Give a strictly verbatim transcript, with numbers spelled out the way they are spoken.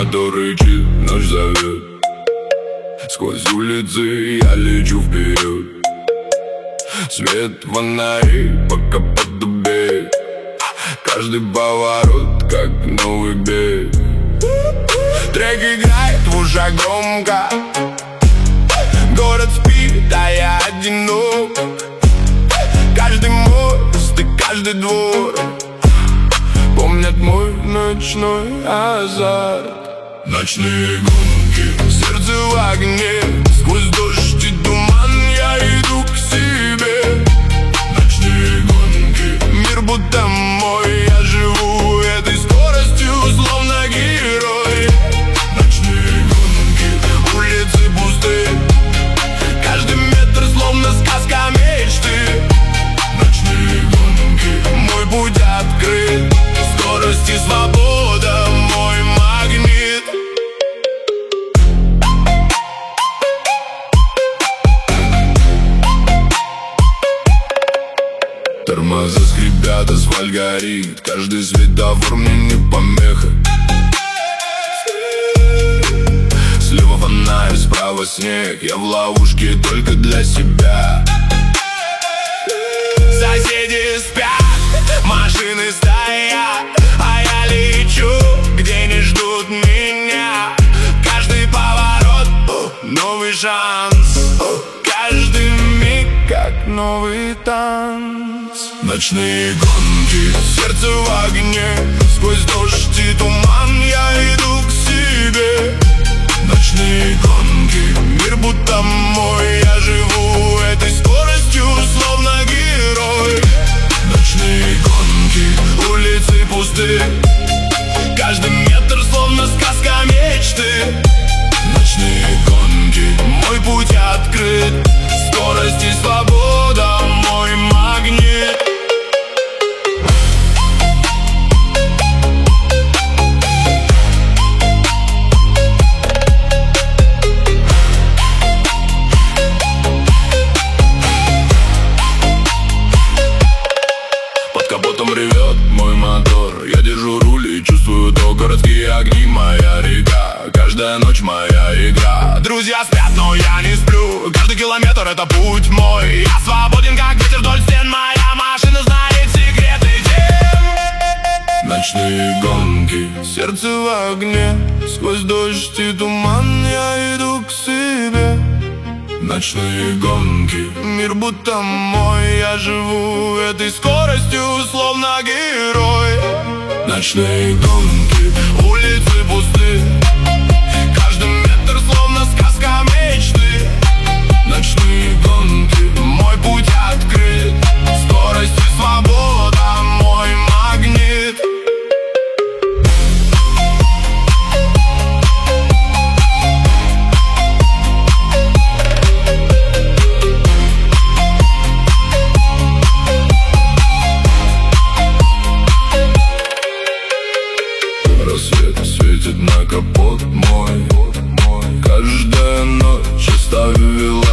мотор рычит, ночь зовет. Сквозь улицы я лечу вперед. Свет фонарей пока подубеет. Каждый поворот как новый бег. Трек играет в ушах громко. Город спит, а я одинок. Каждый мост и каждый двор помнят мой ночной азарт. Ночные гонки, сердце в огне. Сквозь дождь и туман я иду к себе. Ночные гонки, мир будто мой. Я живу этой скоростью, словно герой. Ночные гонки, улицы пусты. Каждый метр словно сказка мечты. Ночные гонки, мой путь открыт. Скорость и свобода мой магнит. Тормоза скрипят, асфальт горит. Каждый светофор мне не помеха. Слева фонарь, справа снег. Я в ловушке только для себя. Соседи спят, машины стоят, а я лечу, где не ждут меня. Каждый поворот — новый шанс. Каждый миг как новый танц. Ночные гонки, сердце в огне. Сквозь дождь и туман я иду к себе. Ночные гонки, мир будто мой. Я живу этой скоростью, словно герой. Ночные гонки, улицы пусты. Каждый метр словно сказка мечты. Ночные гонки, мой путь открыт. Скорость и свобода мой магнит. Под капотом ревет мой мотор. Я держу руль и чувствую то. Городские огни, моя река. Каждая ночь моя игра. Друзья спят, но я не сплю. Каждый километр — это путь мой. Я свободен, как ветер вдоль стен. Моя машина знает секреты тем. Ночные гонки, сердце в огне. Сквозь дождь и туман я иду к себе. Ночные гонки, мир будто мой. Я живу этой скоростью, словно герой. Ночные гонки, улицы пусты. Каждый метр словно сказка мечты. Ночные гонки, мой путь открыт. Скорость и свобода мой магнит. Рассвет светит на капот мой. Каждая ночь оставила